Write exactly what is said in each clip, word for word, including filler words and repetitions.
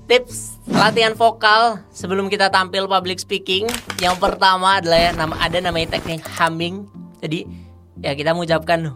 Tips latihan vokal sebelum kita tampil public speaking. Yang pertama adalah ya, nama, ada namanya teknik humming. Jadi ya kita mengucapkan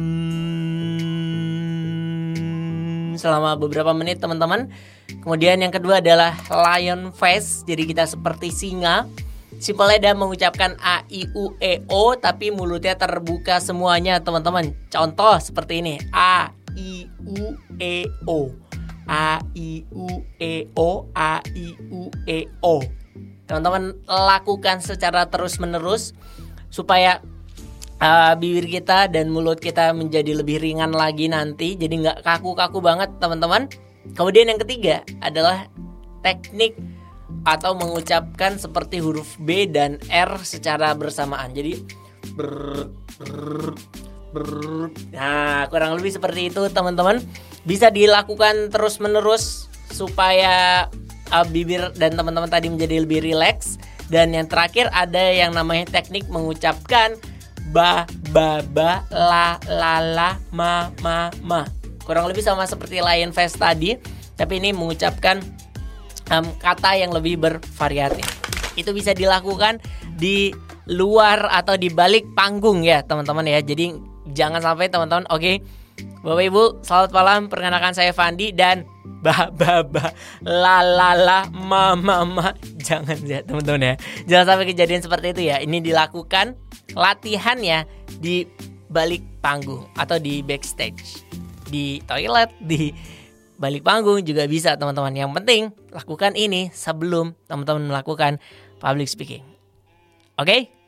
hmm selama beberapa menit teman-teman. Kemudian yang kedua adalah lion face. Jadi kita seperti singa. Simpelnya ada mengucapkan A, I, U, E, O, tapi mulutnya terbuka semuanya teman-teman. Contoh seperti ini, A, I, U, E, O, A, I, U, E, O, A, I, U, E, O. Teman-teman lakukan secara terus-menerus supaya uh, bibir kita dan mulut kita menjadi lebih ringan lagi nanti. Jadi gak kaku-kaku banget teman-teman. Kemudian yang ketiga adalah teknik atau mengucapkan seperti huruf B dan R secara bersamaan. Jadi ber, ber, ber. Nah, kurang lebih seperti itu teman-teman. Bisa dilakukan terus-menerus supaya uh, bibir dan teman-teman tadi menjadi lebih rileks. Dan yang terakhir ada yang namanya teknik mengucapkan ba, ba, ba, la, la, la, ma, ma, ma. Kurang lebih sama seperti lion face tadi, tapi ini mengucapkan Um, kata yang lebih bervariatif. Itu bisa dilakukan di luar atau di balik panggung ya teman-teman ya. Jadi jangan sampai teman-teman. Oke, Bapak Ibu, selamat malam. Perkenalkan saya Fandi dan ba ba ba la la la ma ma ma. Jangan ya teman-teman ya. Jangan sampai kejadian seperti itu ya. Ini dilakukan latihan ya di balik panggung atau di backstage, di toilet, di balik panggung juga bisa teman-teman. Yang penting lakukan ini sebelum teman-teman melakukan public speaking. Oke?